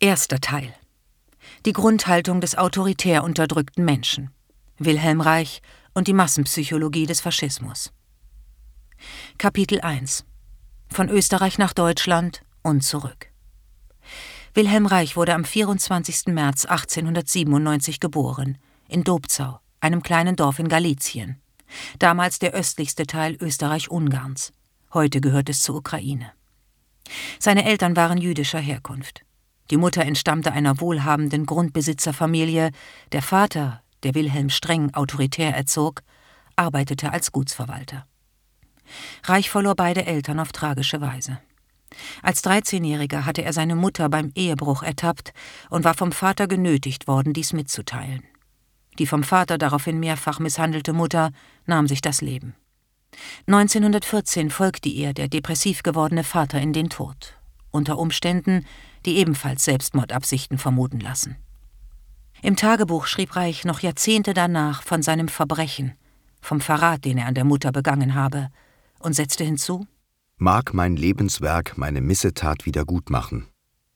Erster Teil. Die Grundhaltung des autoritär unterdrückten Menschen. Wilhelm Reich und die Massenpsychologie des Faschismus. Kapitel 1. Von Österreich nach Deutschland und zurück. Wilhelm Reich wurde am 24. März 1897 geboren, in Dobzau, einem kleinen Dorf in Galizien, damals der östlichste Teil Österreich-Ungarns. Heute gehört es zur Ukraine. Seine Eltern waren jüdischer Herkunft. Die Mutter entstammte einer wohlhabenden Grundbesitzerfamilie, der Vater, der Wilhelm streng autoritär erzog, arbeitete als Gutsverwalter. Reich verlor beide Eltern auf tragische Weise. Als 13-Jähriger hatte er seine Mutter beim Ehebruch ertappt und war vom Vater genötigt worden, dies mitzuteilen. Die vom Vater daraufhin mehrfach misshandelte Mutter nahm sich das Leben. 1914 folgte ihr der depressiv gewordene Vater in den Tod, unter Umständen, die ebenfalls Selbstmordabsichten vermuten lassen. Im Tagebuch schrieb Reich noch Jahrzehnte danach von seinem Verbrechen, vom Verrat, den er an der Mutter begangen habe, und setzte hinzu: Mag mein Lebenswerk meine Missetat wiedergutmachen.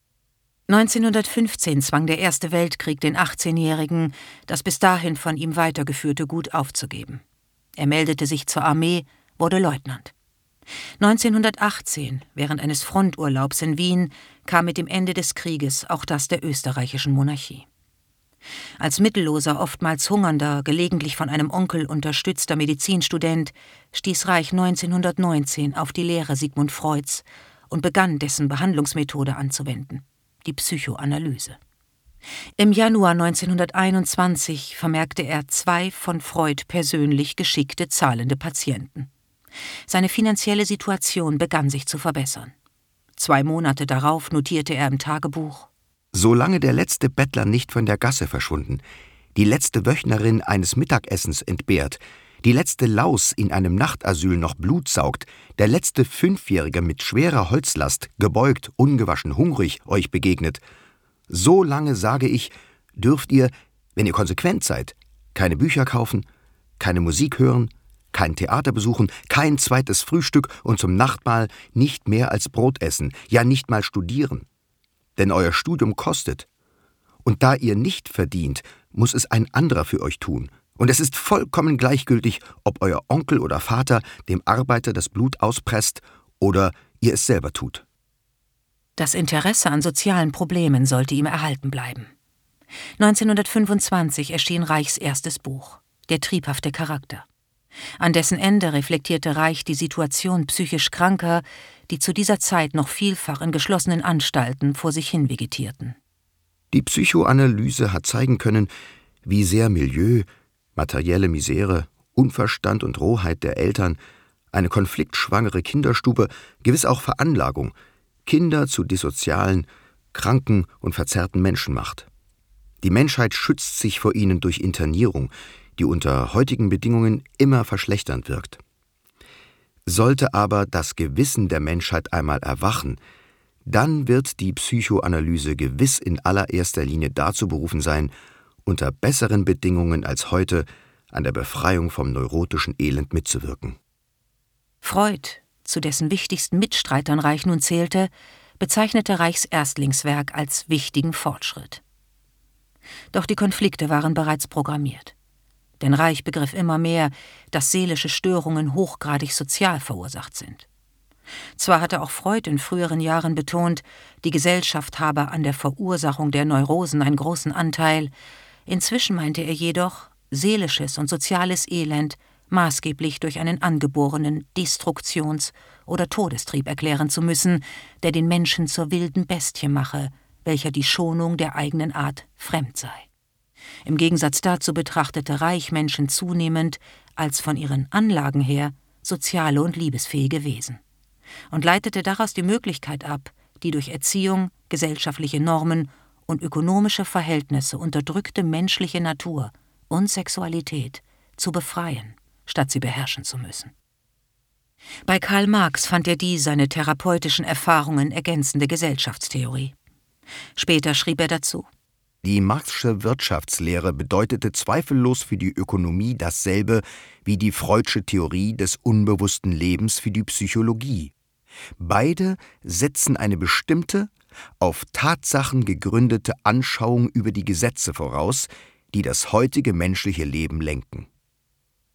1915 zwang der Erste Weltkrieg den 18-Jährigen, das bis dahin von ihm weitergeführte Gut aufzugeben. Er meldete sich zur Armee, wurde Leutnant. 1918, während eines Fronturlaubs in Wien, kam mit dem Ende des Krieges auch das der österreichischen Monarchie. Als mittelloser, oftmals hungernder, gelegentlich von einem Onkel unterstützter Medizinstudent stieß Reich 1919 auf die Lehre Sigmund Freuds und begann, dessen Behandlungsmethode anzuwenden, die Psychoanalyse. Im Januar 1921 vermerkte er 2 von Freud persönlich geschickte zahlende Patienten. Seine finanzielle Situation begann sich zu verbessern. 2 Monate darauf notierte er im Tagebuch: Solange der letzte Bettler nicht von der Gasse verschwunden, die letzte Wöchnerin eines Mittagessens entbehrt, die letzte Laus in einem Nachtasyl noch Blut saugt, der letzte 5-Jährige mit schwerer Holzlast, gebeugt, ungewaschen, hungrig euch begegnet, so lange, sage ich, dürft ihr, wenn ihr konsequent seid, keine Bücher kaufen, keine Musik hören, kein Theater besuchen, kein zweites Frühstück und zum Nachtmahl nicht mehr als Brot essen, ja nicht mal studieren. Denn euer Studium kostet. Und da ihr nicht verdient, muss es ein anderer für euch tun. Und es ist vollkommen gleichgültig, ob euer Onkel oder Vater dem Arbeiter das Blut auspresst oder ihr es selber tut. Das Interesse an sozialen Problemen sollte ihm erhalten bleiben. 1925 erschien Reichs erstes Buch, Der triebhafte Charakter. An dessen Ende reflektierte Reich die Situation psychisch Kranker, die zu dieser Zeit noch vielfach in geschlossenen Anstalten vor sich hin vegetierten. Die Psychoanalyse hat zeigen können, wie sehr Milieu, materielle Misere, Unverstand und Rohheit der Eltern, eine konfliktschwangere Kinderstube, gewiss auch Veranlagung, Kinder zu dissozialen, kranken und verzerrten Menschen macht. Die Menschheit schützt sich vor ihnen durch Internierung, die unter heutigen Bedingungen immer verschlechternd wirkt. Sollte aber das Gewissen der Menschheit einmal erwachen, dann wird die Psychoanalyse gewiss in allererster Linie dazu berufen sein, unter besseren Bedingungen als heute an der Befreiung vom neurotischen Elend mitzuwirken. Freud, zu dessen wichtigsten Mitstreitern Reich nun zählte, bezeichnete Reichs Erstlingswerk als wichtigen Fortschritt. Doch die Konflikte waren bereits programmiert. Denn Reich begriff immer mehr, dass seelische Störungen hochgradig sozial verursacht sind. Zwar hatte auch Freud in früheren Jahren betont, die Gesellschaft habe an der Verursachung der Neurosen einen großen Anteil, inzwischen meinte er jedoch, seelisches und soziales Elend maßgeblich durch einen angeborenen Destruktions- oder Todestrieb erklären zu müssen, der den Menschen zur wilden Bestie mache, welcher die Schonung der eigenen Art fremd sei. Im Gegensatz dazu betrachtete Reich Menschen zunehmend als von ihren Anlagen her soziale und liebesfähige Wesen und leitete daraus die Möglichkeit ab, die durch Erziehung, gesellschaftliche Normen und ökonomische Verhältnisse unterdrückte menschliche Natur und Sexualität zu befreien, statt sie beherrschen zu müssen. Bei Karl Marx fand er die seine therapeutischen Erfahrungen ergänzende Gesellschaftstheorie. Später schrieb er dazu: Die Marxsche Wirtschaftslehre bedeutete zweifellos für die Ökonomie dasselbe wie die Freudsche Theorie des unbewussten Lebens für die Psychologie. Beide setzen eine bestimmte, auf Tatsachen gegründete Anschauung über die Gesetze voraus, die das heutige menschliche Leben lenken.